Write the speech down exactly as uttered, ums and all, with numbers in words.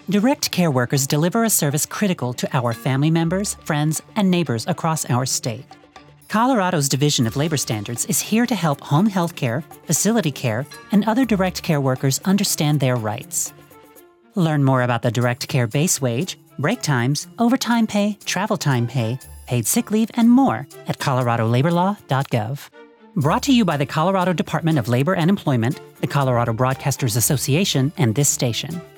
Direct care workers deliver a service critical to our family members, friends, and neighbors across our state. Colorado's Division of Labor Standards is here to help home health care, facility care, and other direct care workers understand their rights. Learn more about the direct care base wage, break times, overtime pay, travel time pay, paid sick leave, and more at colorado labor law dot gov. Brought to you by the Colorado Department of Labor and Employment, the Colorado Broadcasters Association, and this station.